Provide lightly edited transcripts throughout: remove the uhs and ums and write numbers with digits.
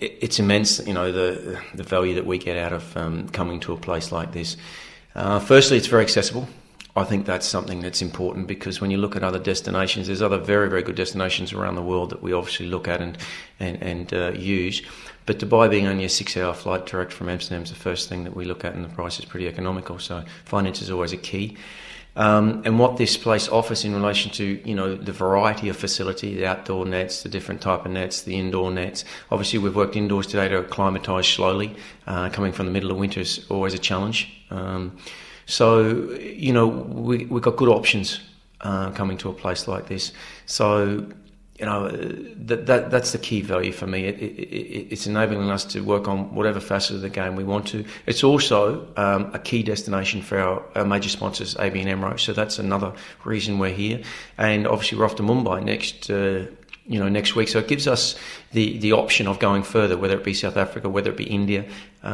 it's immense, the value that we get out of coming to a place like this. Firstly, it's very accessible. I think that's something that's important, because when you look at other destinations, there's other very, very good destinations around the world that we obviously look at and use. But Dubai being only a 6-hour flight direct from Amsterdam is the first thing that we look at, and the price is pretty economical. So finance is always a key. And what this place offers in relation to, the variety of facility, the outdoor nets, the different type of nets, the indoor nets. Obviously, we've worked indoors today to acclimatise slowly. Coming from the middle of winter is always a challenge. So, we've got good options coming to a place like this. So, that's the key value for me. It's enabling us to work on whatever facet of the game we want to. It's also a key destination for our major sponsors, ABN AMRO. So that's another reason we're here. And obviously we're off to Mumbai next week. So it gives us the option of going further, whether it be South Africa, whether it be India.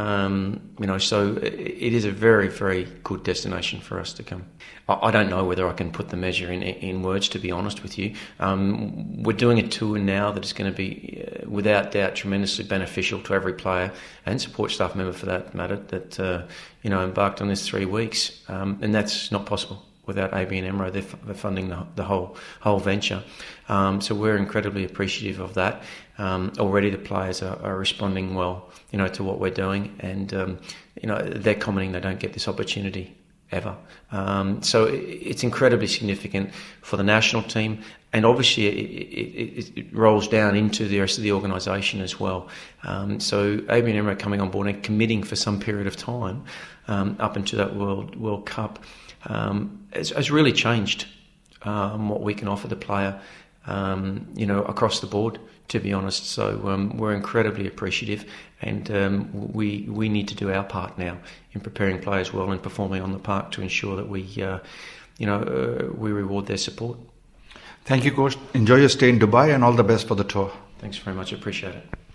So it is a very, very good destination for us to come. I don't know whether I can put the measure in words, to be honest with you. We're doing a tour now that is going to be, without doubt, tremendously beneficial to every player and support staff member, for that matter, that embarked on this 3 weeks. And that's not possible without ABN AMRO. They're funding the whole venture. So we're incredibly appreciative of that. Already the players are responding well, to what we're doing, and they're commenting they don't get this opportunity ever. So it's incredibly significant for the national team, and obviously it rolls down into the rest of the organisation as well. So ABN AMRO coming on board and committing for some period of time up into that World Cup has really changed what we can offer the player, across the board, to be honest. So we're incredibly appreciative, and we need to do our part now in preparing players well and performing on the park to ensure that we reward their support. Thank you, Coach. Enjoy your stay in Dubai, and all the best for the tour. Thanks very much. I appreciate it.